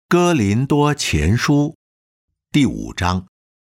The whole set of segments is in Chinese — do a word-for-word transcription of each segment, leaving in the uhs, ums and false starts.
哥林多前书第五章。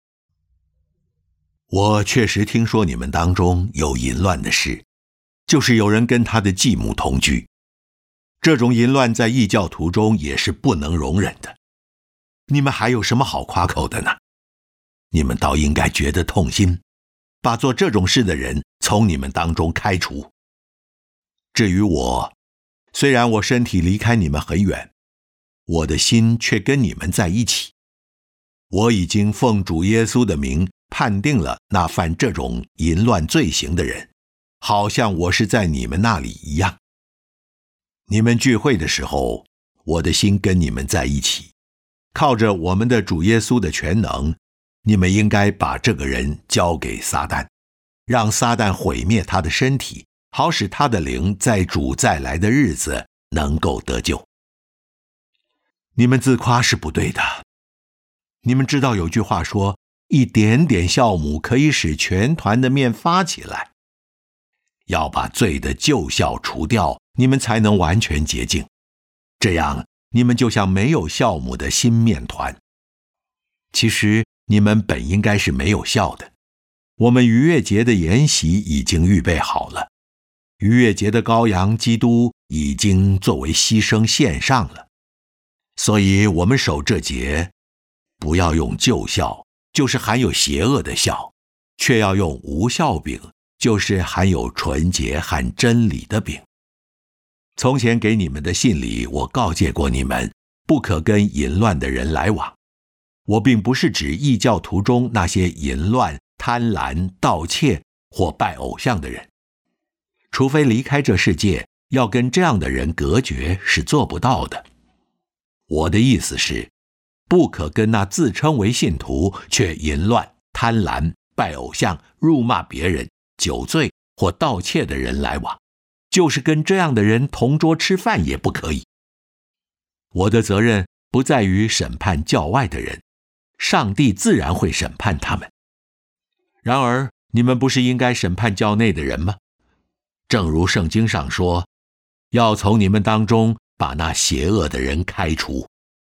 我确实听说你们当中有淫乱的事，就是有人跟他的继母同居。这种淫乱在异教徒中也是不能容忍的。你们还有什么好夸口的呢？你们倒应该觉得痛心，把做这种事的人从你们当中开除。至于我，虽然我身体离开你们很远，我的心却跟你们在一起。我已经奉主耶稣的名判定了那犯这种淫乱罪行的人，好像我是在你们那里一样。你们聚会的时候，我的心跟你们在一起。靠着我们的主耶稣的全能，你们应该把这个人交给撒旦，让撒旦毁灭他的身体，好使他的灵在主再来的日子能够得救。你们自夸是不对的。你们知道有句话说，一点点酵母可以使全团的面发起来。要把罪的旧酵除掉，你们才能完全洁净。这样，你们就像没有酵母的新面团。其实，你们本应该是没有酵的。我们逾越节的筵席已经预备好了，逾越节的羔羊基督已经作为牺牲献上了。所以我们守这节，不要用旧酵，就是含有邪恶的酵，却要用无酵饼，就是含有纯洁和真理的饼。从前给你们的信里，我告诫过你们，不可跟淫乱的人来往。我并不是指异教徒中那些淫乱、贪婪、盗窃或拜偶像的人，除非离开这世界，要跟这样的人隔绝是做不到的。我的意思是，不可跟那自称为信徒却淫乱、贪婪、拜偶像、辱骂别人、酒醉或盗窃的人来往，就是跟这样的人同桌吃饭也不可以。我的责任不在于审判教外的人，上帝自然会审判他们。然而，你们不是应该审判教内的人吗？正如圣经上说，要从你们当中把那邪恶的人开除。